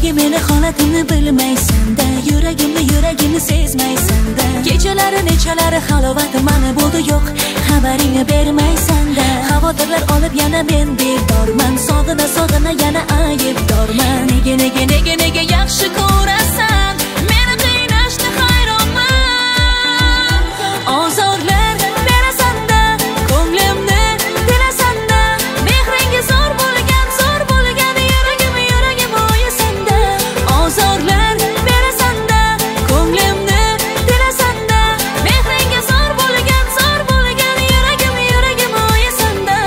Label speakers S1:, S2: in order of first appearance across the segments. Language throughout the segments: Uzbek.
S1: Nega meni holatimni bilmaysan-da, yuragimni sezmaysan-da. Kechalari nechalari halovati mani bo'ldi yo'q, xabaringni bermaysan-da. Xavotirlar olib yana men bedorman, sog'ina yana aybdorman. Nega yaxshi ko'rasan meni qiynashni hayronman. Ozorlar berasan-da, ko'nglimni tilasan-da, mehringa zor bo'lgan yuragim o'yasan-da. Ozorlar berasan-da, ko'nglimni tilasan-da, mehringa zor bo'lgan yuragim o'yasan-da.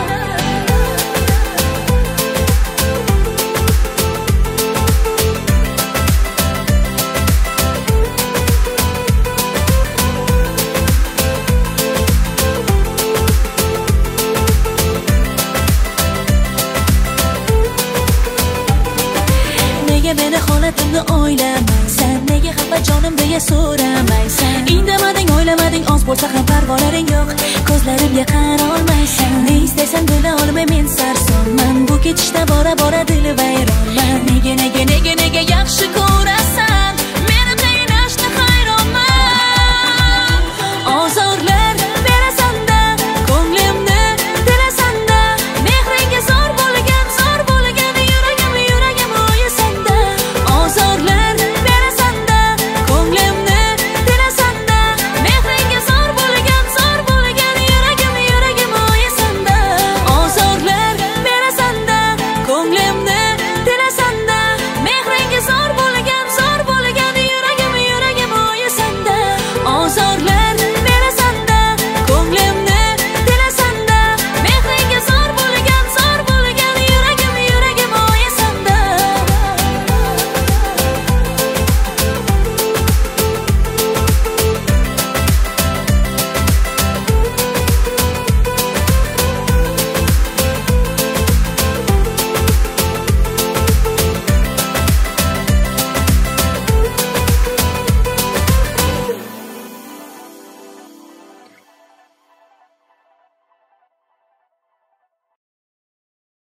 S1: Nega meni holatimni o'ylamaysan, nega xafa jonim deya so'ramaysan. Indamading, o'ylamading, oz bo'lsa ham parvolaring yo'q, ko'zlarimga qarolmaysan. Ne istaysan bila olmay men sarsonman, bu ketishda bora dil vayronman. Nega yaxshi ko'rasan meni qiynashni hayronman. Ozorlar berasan-da, ko'nglimni tilasan-da, mehringa zor bo'lgan yuragim o'yasan-da. Ozorlar berasan-da, ko'nglimni tilasan-da, mehringa zor bo'lgan yuragim o'yasan-da. Ozorlar berasan-da, ko'nglimni tilasan-da, mehringa zor bo'lgan yuragim o'yasan-da. Ozorlar